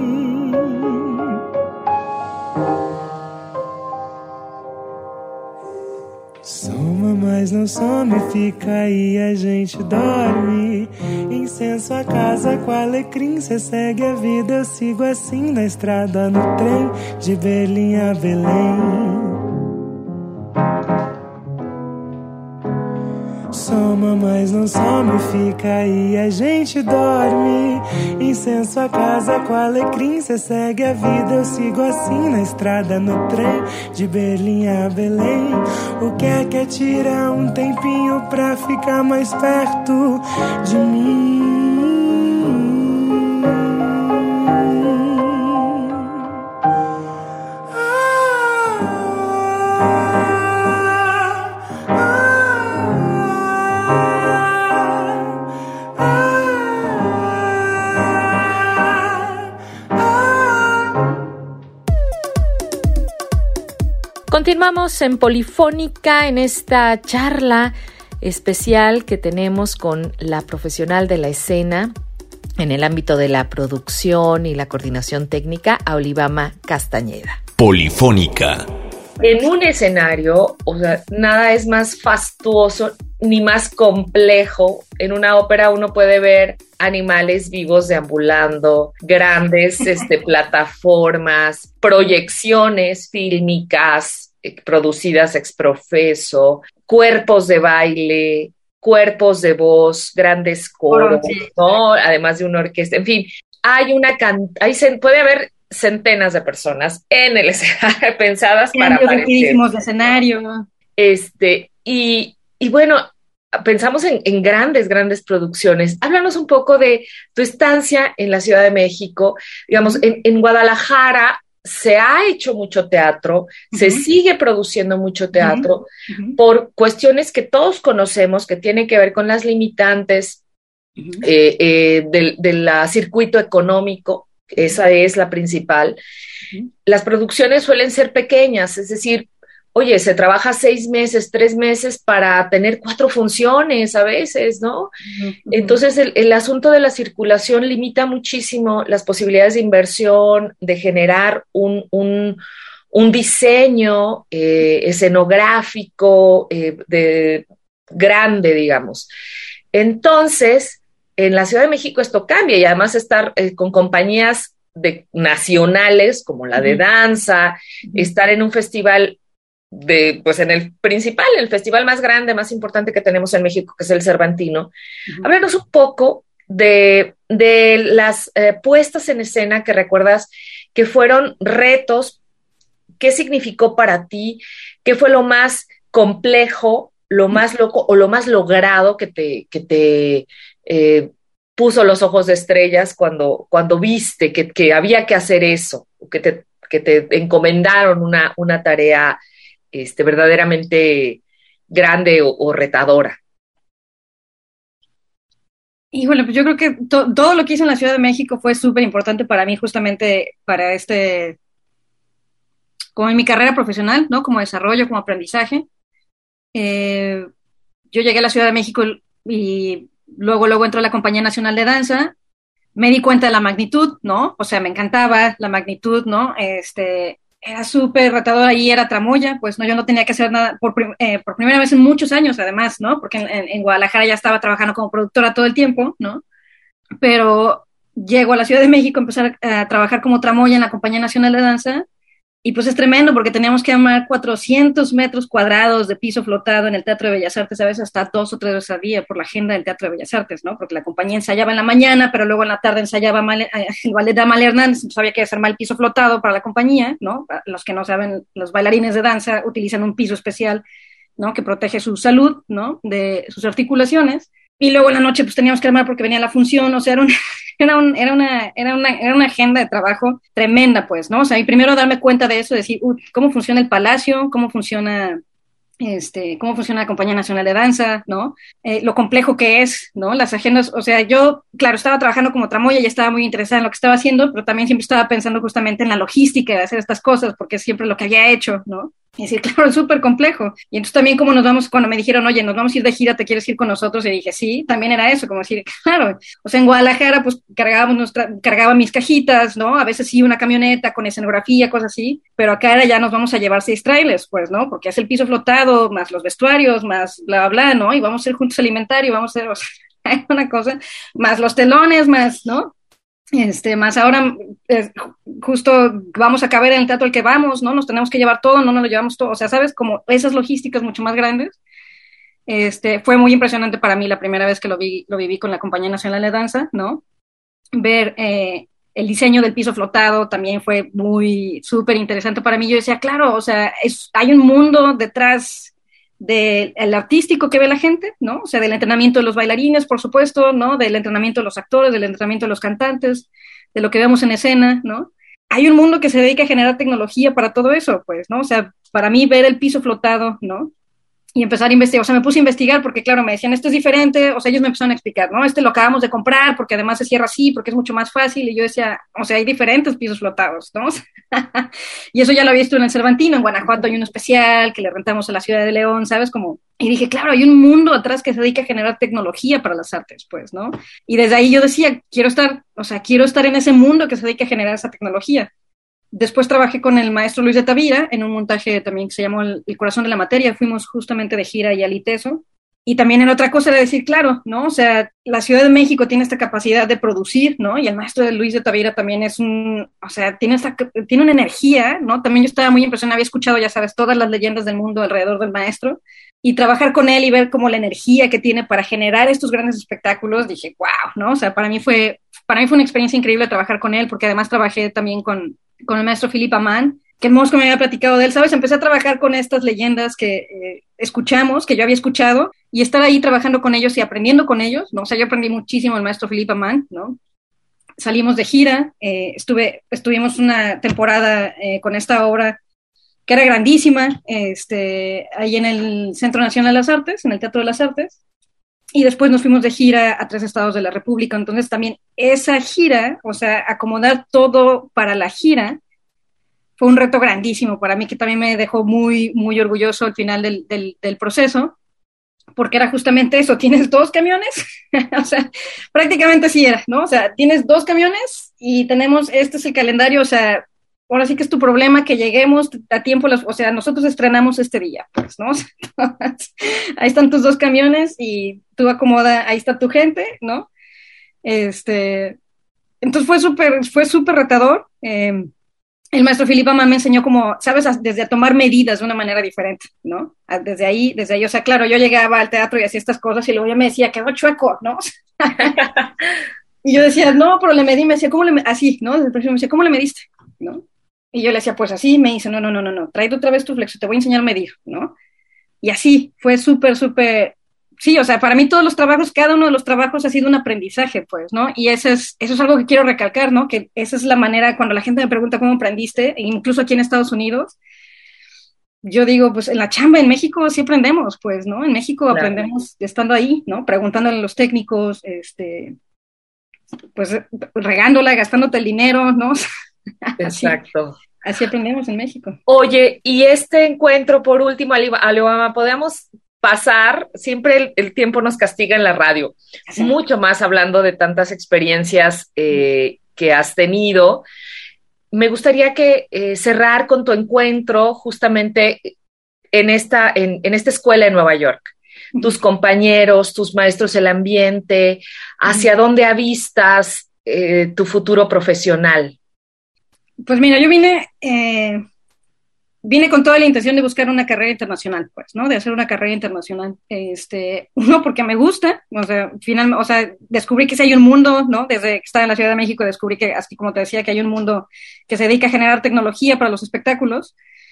Soma, mas não some, fica aí, a gente dorme. Incenso a casa com alecrim, cê segue a vida, eu sigo assim na estrada, no trem, de Berlim a Belém. Soma, mas não some, fica aí, a gente dorme. Incenso a casa com alecrim, cê segue a vida, eu sigo assim na estrada, no trem, de Berlim a Belém. O que é tirar um tempinho pra ficar mais perto de mim? Continuamos en Polifónica en esta charla especial que tenemos con la profesional de la escena en el ámbito de la producción y la coordinación técnica, Aolibama Castañeda. Polifónica. En un escenario, o sea, nada es más fastuoso ni más complejo. En una ópera uno puede ver animales vivos deambulando, grandes plataformas, proyecciones fílmicas producidas ex profeso, cuerpos de baile, cuerpos de voz, grandes coros, ¿no? Además de una orquesta. En fin, puede haber centenas de personas en el escenario pensadas para aparecer. De escenario. Y bueno, pensamos en grandes producciones. Háblanos un poco de tu estancia en la Ciudad de México. Digamos, en Guadalajara se ha hecho mucho teatro, se sigue produciendo mucho teatro por cuestiones que todos conocemos, que tienen que ver con las limitantes del circuito económico. Esa es la principal. Las producciones suelen ser pequeñas, es decir, oye, se trabaja 6 meses, 3 meses para tener 4 funciones a veces, ¿no? Entonces, el asunto de la circulación limita muchísimo las posibilidades de inversión, de generar un un diseño escenográfico grande, digamos. Entonces, en la Ciudad de México esto cambia y además estar con compañías nacionales como la de danza, estar en un festival pues en el principal, el festival más grande, más importante que tenemos en México, que es el Cervantino. Háblanos un poco de las puestas en escena que recuerdas que fueron retos. ¿Qué significó para ti? ¿Qué fue lo más complejo, lo más loco o lo más logrado que te puso los ojos de estrellas cuando viste que había que hacer eso, que te encomendaron una tarea verdaderamente grande o retadora? Híjole, pues yo creo que todo lo que hice en la Ciudad de México fue súper importante para mí, justamente para como en mi carrera profesional, ¿no? Como desarrollo, como aprendizaje. Yo llegué a la Ciudad de México y luego entró a la Compañía Nacional de Danza. Me di cuenta de la magnitud, ¿no? O sea, me encantaba la magnitud, ¿no? Era súper retador, ahí era tramoya, pues no, yo no tenía que hacer nada por primera vez en muchos años, además, ¿no? Porque en Guadalajara ya estaba trabajando como productora todo el tiempo, ¿no? Pero llego a la Ciudad de México a empezar a trabajar como tramoya en la Compañía Nacional de Danza. Y pues es tremendo porque teníamos que armar 400 metros cuadrados de piso flotado en el Teatro de Bellas Artes, a veces hasta 2 o 3 veces al día por la agenda del Teatro de Bellas Artes, ¿no? Porque la compañía ensayaba en la mañana, pero luego en la tarde ensayaba el ballet de Amalia Hernández, entonces había que desarmar el piso flotado para la compañía, ¿no? Los que no saben, los bailarines de danza utilizan un piso especial, ¿no? Que protege su salud, ¿no? De sus articulaciones. Y luego en la noche pues teníamos que armar porque venía la función, o sea, era una agenda de trabajo tremenda, pues, ¿no? O sea, y primero darme cuenta de eso, decir, cómo funciona el Palacio, cómo funciona la Compañía Nacional de Danza, ¿no? Lo complejo que es, ¿no? Las agendas, o sea, yo, claro, estaba trabajando como tramoya y estaba muy interesada en lo que estaba haciendo, pero también siempre estaba pensando justamente en la logística de hacer estas cosas, porque es siempre lo que había hecho, ¿no? Y decir, claro, es súper complejo. Y entonces también como cuando me dijeron, oye, nos vamos a ir de gira, ¿te quieres ir con nosotros? Y dije, sí, también era eso, como decir, claro. O sea, en Guadalajara, pues cargaba mis cajitas, ¿no? A veces sí una camioneta con escenografía, cosas así, pero acá ya nos vamos a llevar 6 trailers, pues, ¿no? Porque es el piso flotado, más los vestuarios, más bla, bla, bla, ¿no? Y vamos a ser juntos alimentario, vamos a hacer, o sea, una cosa, más los telones, más, ¿no? Más ahora, justo vamos a caber en el teatro al que vamos, ¿no? Nos tenemos que llevar todo, no nos lo llevamos todo, o sea, ¿sabes? Como esas logísticas mucho más grandes. Fue muy impresionante para mí la primera vez que lo viví con la Compañía Nacional de Danza, ¿no? Ver el diseño del piso flotado también fue muy súper interesante para mí. Yo decía, claro, o sea, hay un mundo detrás del artístico que ve la gente, ¿no? O sea, del entrenamiento de los bailarines, por supuesto, ¿no? Del entrenamiento de los actores, del entrenamiento de los cantantes, de lo que vemos en escena, ¿no? Hay un mundo que se dedica a generar tecnología para todo eso, pues, ¿no? O sea, para mí ver el piso flotado, ¿no? Y empezar a investigar, o sea, me puse a investigar porque, claro, me decían, esto es diferente, o sea, ellos me empezaron a explicar, ¿no? Lo acabamos de comprar porque además se cierra así, porque es mucho más fácil, y yo decía, o sea, hay diferentes pisos flotados, ¿no? Y eso ya lo había visto en el Cervantino, en Guanajuato hay uno especial que le rentamos a la Ciudad de León, ¿sabes? Como, y dije, claro, hay un mundo atrás que se dedica a generar tecnología para las artes, pues, ¿no? Y desde ahí yo decía, quiero estar en ese mundo que se dedica a generar esa tecnología. Después trabajé con el maestro Luis de Tavira en un montaje también que se llamó El corazón de la materia. Fuimos justamente de gira y al ITESO. Y también en otra cosa era decir, claro, ¿no? O sea, la Ciudad de México tiene esta capacidad de producir, ¿no? Y el maestro de Luis de Tavira también tiene una energía, ¿no? También yo estaba muy impresionada, había escuchado, ya sabes, todas las leyendas del mundo alrededor del maestro. Y trabajar con él y ver como la energía que tiene para generar estos grandes espectáculos, dije, wow, ¿no? O sea, para mí fue una experiencia increíble trabajar con él, porque además trabajé también con el maestro Philippe Amann, que Mosco me había platicado de él, ¿sabes? Empecé a trabajar con estas leyendas que escuchamos, que yo había escuchado, y estar ahí trabajando con ellos y aprendiendo con ellos, ¿no? O sea, yo aprendí muchísimo del maestro Philippe Amann, ¿no? Salimos de gira, estuvimos una temporada con esta obra que era grandísima, ahí en el Centro Nacional de las Artes, en el Teatro de las Artes, y después nos fuimos de gira a 3 estados de la República. Entonces también esa gira, o sea, acomodar todo para la gira, fue un reto grandísimo para mí, que también me dejó muy, muy orgulloso al final del proceso, porque era justamente eso, tienes 2 camiones, o sea, prácticamente así era, ¿no? O sea, tienes 2 camiones y tenemos, este es el calendario, o sea, ahora sí que es tu problema que lleguemos a tiempo, o sea, nosotros estrenamos este día, pues, ¿no? Ahí están tus 2 camiones y tú acomoda, ahí está tu gente, ¿no? Entonces fue súper retador. El maestro Filipe Amán me enseñó como, sabes, desde a tomar medidas de una manera diferente, ¿no? Desde ahí, o sea, claro, yo llegaba al teatro y hacía estas cosas y luego ella me decía, quedó chueco, ¿no? Y yo decía, no, pero le medí, me decía, así, ¿no? Desde el principio me decía, ¿cómo le mediste? ¿No? Y yo le decía, pues así, me dice, no, tráete otra vez tu flexo, te voy a enseñar a medir, ¿no? Y así, fue súper, sí, o sea, para mí todos los trabajos, cada uno de los trabajos ha sido un aprendizaje, pues, ¿no? Y eso es algo que quiero recalcar, ¿no? Que esa es la manera, cuando la gente me pregunta cómo aprendiste, e incluso aquí en Estados Unidos, yo digo, pues en la chamba en México sí aprendemos, pues, ¿no? En México claro. Aprendemos estando ahí, ¿no? Preguntándole a los técnicos, pues regándola, gastándote el dinero, ¿no? Exacto. Así aprendemos en México. Oye, y este encuentro, por último, Alibama, podemos pasar, siempre el tiempo nos castiga en la radio, sí. Mucho más hablando de tantas experiencias que has tenido. Me gustaría que cerrar con tu encuentro justamente en esta escuela en Nueva York. Tus compañeros, tus maestros, el ambiente, hacia dónde avistas tu futuro profesional. Pues mira, yo vine con toda la intención de buscar una carrera internacional, pues, ¿no? De hacer una carrera internacional. Uno, porque me gusta, o sea, descubrí que sí hay un mundo, ¿no? Desde que estaba en la Ciudad de México descubrí que, así como te decía, que hay un mundo que se dedica a generar tecnología para los espectáculos.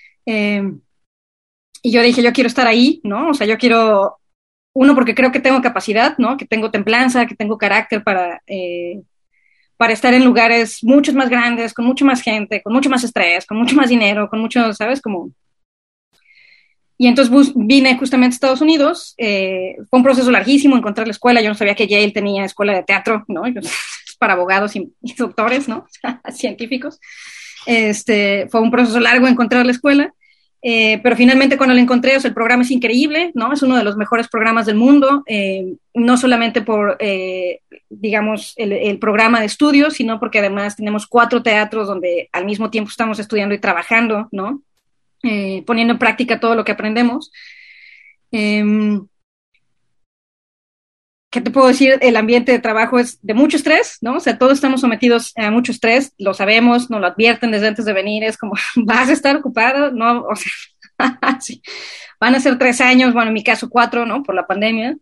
Y yo dije, yo quiero estar ahí, ¿no? O sea, yo quiero, uno, porque creo que tengo capacidad, ¿no? Que tengo templanza, que tengo carácter para estar en lugares muchos más grandes, con mucho más gente, con mucho más estrés, con mucho más dinero, con mucho, ¿sabes? Como... Y entonces vine justamente a Estados Unidos. Fue un proceso larguísimo encontrar la escuela. Yo no sabía que Yale tenía escuela de teatro, ¿no? Es para abogados y doctores, ¿no? Científicos. Fue un proceso largo encontrar la escuela. Pero finalmente cuando lo encontré, o sea, el programa es increíble, ¿no? Es uno de los mejores programas del mundo, no solamente por, digamos, el programa de estudios, sino porque además tenemos 4 teatros donde al mismo tiempo estamos estudiando y trabajando, ¿no? Poniendo en práctica todo lo que aprendemos. ¿Qué te puedo decir? El ambiente de trabajo es de mucho estrés, ¿no? O sea, todos estamos sometidos a mucho estrés, lo sabemos, nos lo advierten desde antes de venir, es como, ¿vas a estar ocupado? No, o sea, sí. Van a ser 3 años, bueno, en mi caso 4, ¿no? Por la pandemia.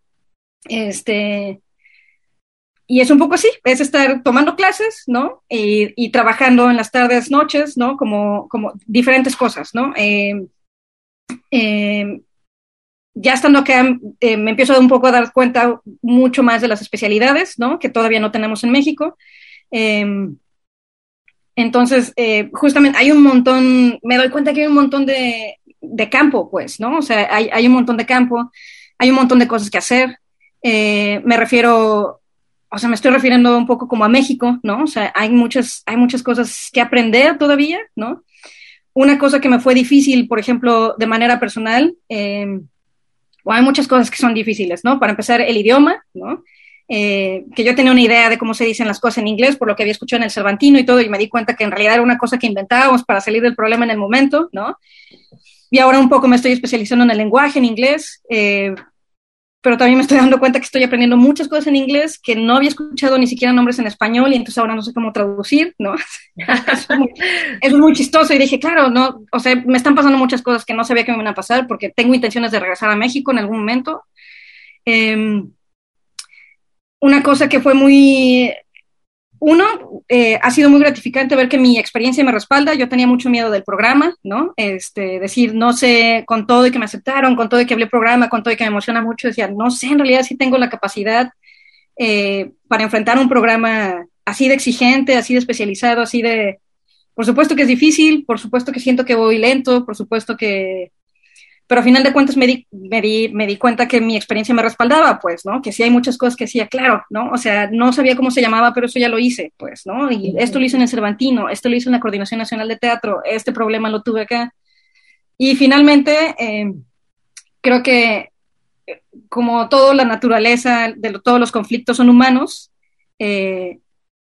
Y es un poco así, es estar tomando clases, ¿no? Y trabajando en las tardes, noches, ¿no? Como diferentes cosas, ¿no? Ya estando acá, me empiezo un poco a dar cuenta mucho más de las especialidades, ¿no? Que todavía no tenemos en México. Entonces, justamente hay un montón, me doy cuenta que hay un montón de campo, pues, ¿no? O sea, hay un montón de campo, hay un montón de cosas que hacer. Me estoy refiriendo un poco como a México, ¿no? O sea, hay muchas cosas que aprender todavía, ¿no? Una cosa que me fue difícil, por ejemplo, de manera personal, hay muchas cosas que son difíciles, ¿no? Para empezar, el idioma, ¿no? Que yo tenía una idea de cómo se dicen las cosas en inglés por lo que había escuchado en el Cervantino y todo, y me di cuenta que en realidad era una cosa que inventábamos para salir del problema en el momento, ¿no? Y ahora un poco me estoy especializando en el lenguaje, en inglés, pero también me estoy dando cuenta que estoy aprendiendo muchas cosas en inglés que no había escuchado ni siquiera nombres en español y entonces ahora no sé cómo traducir, ¿no? Eso es muy chistoso y dije, claro, no, o sea, me están pasando muchas cosas que no sabía que me iban a pasar porque tengo intenciones de regresar a México en algún momento. Una cosa que fue ha sido muy gratificante ver que mi experiencia me respalda. Yo tenía mucho miedo del programa, ¿no? Decir, no sé, con todo y que me aceptaron, con todo y que hablé programa, con todo y que me emociona mucho, decía, no sé, en realidad sí tengo la capacidad para enfrentar un programa así de exigente, así de especializado, así de... Por supuesto que es difícil, por supuesto que siento que voy lento, por supuesto que... Pero a final de cuentas me di cuenta que mi experiencia me respaldaba, pues, ¿no? Que sí hay muchas cosas que decía, claro, ¿no? O sea, no sabía cómo se llamaba, pero eso ya lo hice, pues, ¿no? Y esto lo hice en el Cervantino, esto lo hice en la Coordinación Nacional de Teatro, este problema lo tuve acá. Y finalmente, creo que como toda la naturaleza, todos los conflictos son humanos, el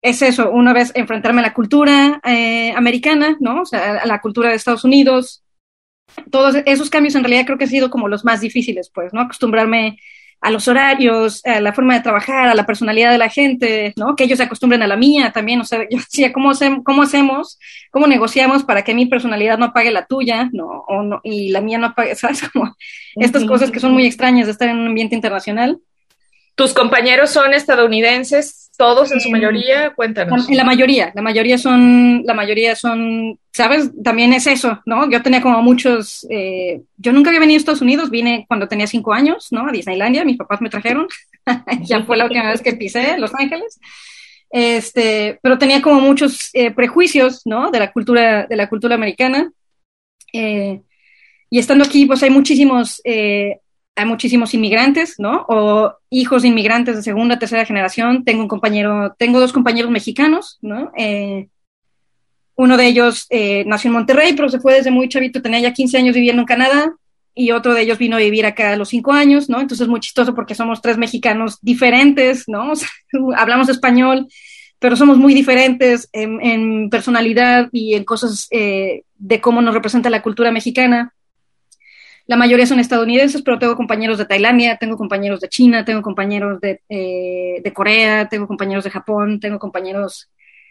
es eso, una vez enfrentarme a la cultura americana, ¿no? O sea, a la cultura de Estados Unidos. Todos esos cambios en realidad creo que han sido como los más difíciles, pues, ¿no? Acostumbrarme a los horarios, a la forma de trabajar, a la personalidad de la gente, ¿no? Que ellos se acostumbren a la mía también, o sea, yo decía, ¿cómo hacemos, cómo negociamos para que mi personalidad no apague la tuya, ¿no? O no, y la mía no apague, ¿sabes? Como estas cosas que son muy extrañas de estar en un ambiente internacional. ¿Tus compañeros son estadounidenses? ¿Todos en su mayoría? Cuéntanos. La mayoría son, ¿sabes? También es eso, ¿no? Yo tenía como muchos, yo nunca había venido a Estados Unidos, vine cuando tenía 5 años, ¿no? A Disneylandia, mis papás me trajeron, ya fue la última vez que pisé Los Ángeles, pero tenía como muchos prejuicios, ¿no? De la cultura americana, y estando aquí, pues hay muchísimos inmigrantes, ¿no? O hijos de inmigrantes de segunda, tercera generación. Tengo 2 compañeros mexicanos, ¿no? Uno de ellos nació en Monterrey, pero se fue desde muy chavito, tenía ya 15 años viviendo en Canadá, y otro de ellos vino a vivir acá a los 5 años, ¿no? Entonces es muy chistoso porque somos 3 mexicanos diferentes, ¿no? O sea, hablamos español, pero somos muy diferentes en personalidad y en cosas de cómo nos representa la cultura mexicana. La mayoría son estadounidenses, pero tengo compañeros de Tailandia, tengo compañeros de China, tengo compañeros de Corea, tengo compañeros de Japón, tengo compañeros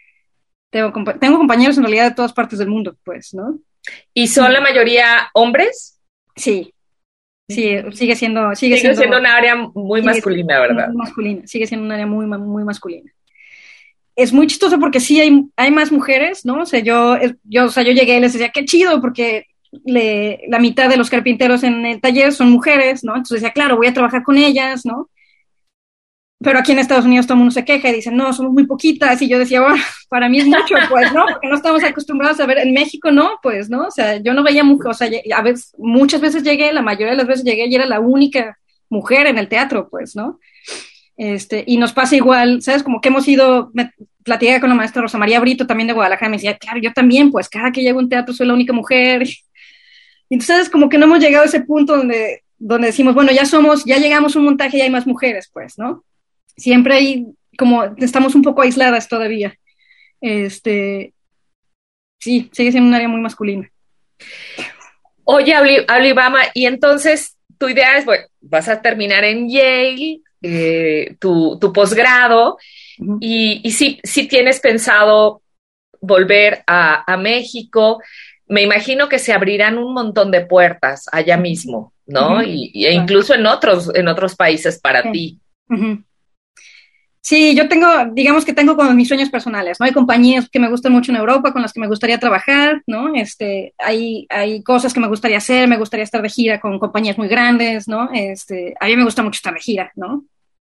en realidad de todas partes del mundo, pues, ¿no? ¿Y son la mayoría hombres? Sí, sigue siendo una área muy masculina, ¿verdad? Muy masculina, sigue siendo un área muy, muy masculina. Es muy chistoso porque sí hay más mujeres, ¿no? O sea, yo llegué y les decía, qué chido, porque la mitad de los carpinteros en el taller son mujeres, ¿no? Entonces decía, claro, voy a trabajar con ellas, ¿no? Pero aquí en Estados Unidos todo el mundo se queja y dice, no, somos muy poquitas, y yo decía, bueno, para mí es mucho, pues, ¿no? Porque no estamos acostumbrados a ver, en México no, pues, ¿no? O sea, yo no veía mujeres, o sea, muchas veces la mayoría de las veces llegué y era la única mujer en el teatro, pues, ¿no? Y nos pasa igual, ¿sabes? Como que hemos ido, platicé con la maestra Rosa María Brito también de Guadalajara, me decía, claro, yo también, pues, cada que llego a un teatro soy la única mujer. Y entonces como que no hemos llegado a ese punto donde decimos, bueno, ya llegamos a un montaje y hay más mujeres, pues, ¿no? Siempre hay, como, estamos un poco aisladas todavía. Sí, sigue siendo un área muy masculina. Oye, Olivama, y entonces tu idea es, bueno, vas a terminar en Yale, tu posgrado, uh-huh. y sí tienes pensado volver a México. Me imagino que se abrirán un montón de puertas allá mismo, ¿no? Uh-huh. E incluso en otros países para sí. ti. Uh-huh. Sí, yo digamos que tengo como mis sueños personales, ¿no? Hay compañías que me gustan mucho en Europa, con las que me gustaría trabajar, ¿no? Hay cosas que me gustaría hacer, me gustaría estar de gira con compañías muy grandes, ¿no? A mí me gusta mucho estar de gira, ¿no?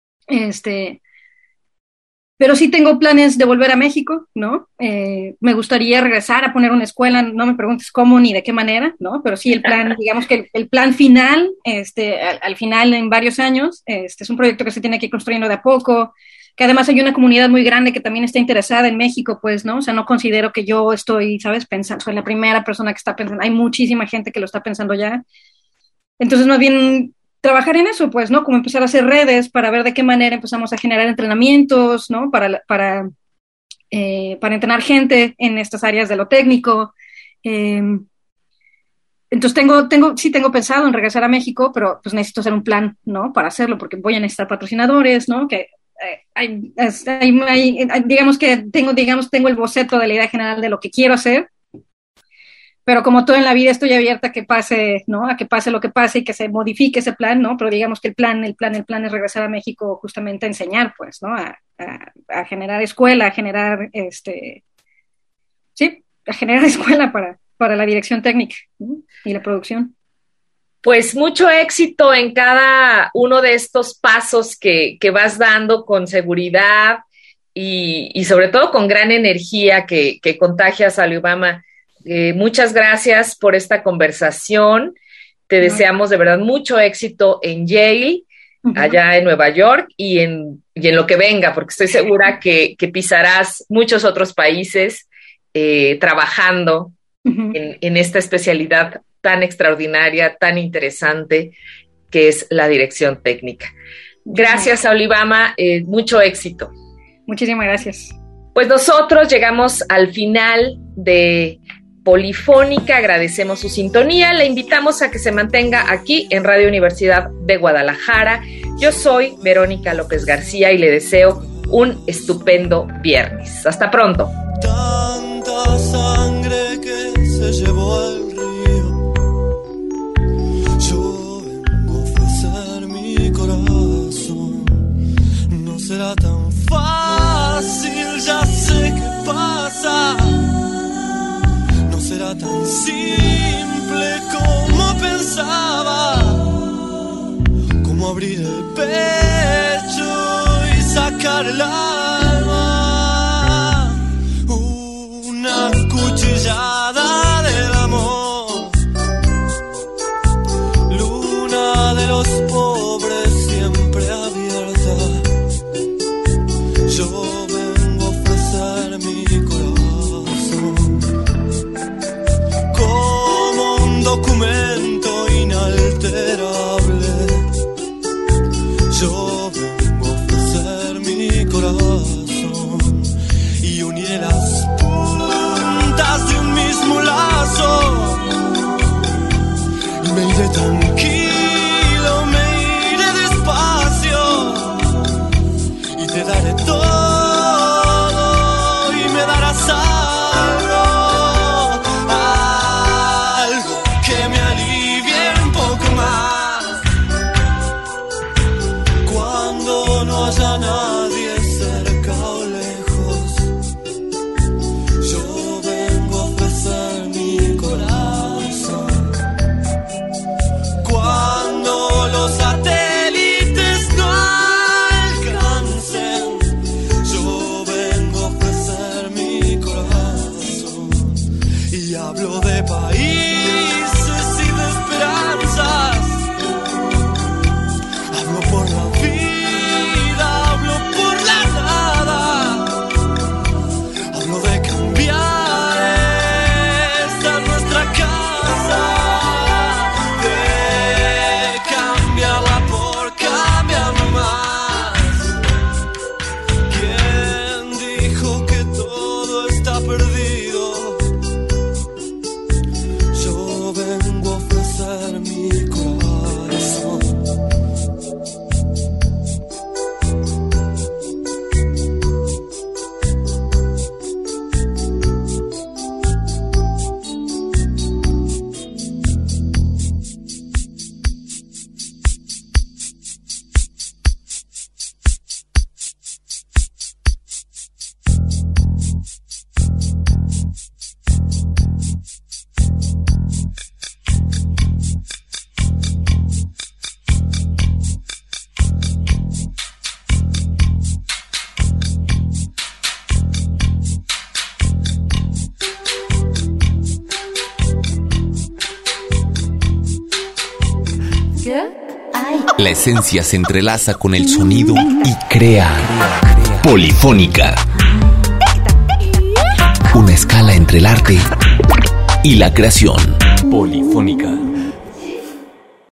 Pero sí tengo planes de volver a México, ¿no? Me gustaría regresar a poner una escuela, no me preguntes cómo ni de qué manera, ¿no? Pero sí el plan, digamos que el plan final, al final en varios años, es un proyecto que se tiene que ir construyendo de a poco, que además hay una comunidad muy grande que también está interesada en México, pues, ¿no? O sea, no considero que yo estoy, ¿sabes? Pensando, soy la primera persona que está pensando, hay muchísima gente que lo está pensando ya. Entonces, más bien, trabajar en eso, pues, ¿no? Como empezar a hacer redes para ver de qué manera empezamos a generar entrenamientos, ¿no? Para entrenar gente en estas áreas de lo técnico. Entonces tengo pensado en regresar a México, pero pues necesito hacer un plan, ¿no? Para hacerlo, porque voy a necesitar patrocinadores, ¿no? Que digamos que tengo el boceto de la idea general de lo que quiero hacer, pero como todo en la vida estoy abierta a que pase, ¿no? A que pase lo que pase y que se modifique ese plan, ¿no? Pero digamos que el plan es regresar a México justamente a enseñar, pues, ¿no? A generar escuela, a generar, a generar escuela para la dirección técnica, ¿no? Y la producción. Pues mucho éxito en cada uno de estos pasos que vas dando con seguridad y sobre todo con gran energía que contagias a Olivama. Muchas gracias por esta conversación. Te deseamos de verdad mucho éxito en Yale, uh-huh. allá en Nueva York y en lo que venga, porque estoy segura que pisarás muchos otros países trabajando uh-huh. en esta especialidad tan extraordinaria, tan interesante, que es la dirección técnica. Gracias a Olivama, mucho éxito. Muchísimas gracias. Pues nosotros llegamos al final de Polifónica, agradecemos su sintonía, le invitamos a que se mantenga aquí en Radio Universidad de Guadalajara. Yo soy Verónica López García y le deseo un estupendo viernes. Hasta pronto. Tanta sangre que se llevó el río. Yo vengo a ofrecer mi corazón. No será tan fácil, ya sé qué pasa. No será tan simple como pensaba. Como abrir el pecho y sacar el alma. Una cuchillada del amor. Luna de los pobres siempre abierta. Yo vengo a ofrecer mi corazón como un documento inalterable. Yo vengo a ofrecer mi corazón y uniré las puntas de un mismo lazo. Y me iré tranquilo, me iré despacio y te daré todo y me darás algo que me alivie un poco más. Cuando no haya nadie cerca o lejos, yo vengo a ofrecer mi corazón. Cuando los satélites no alcancen, yo vengo a ofrecer mi corazón. Y hablo de países y de esperanzas. Hablo por la vida, hablo por la nada. Hablo de cambiar esta nuestra casa, de cambiarla por cambiar más. ¿Quién dijo que todo está perdido? Yo vengo a ofrecer mi corazón. La esencia se entrelaza con el sonido y crea Polifónica. Una escala entre el arte y la creación. Polifónica.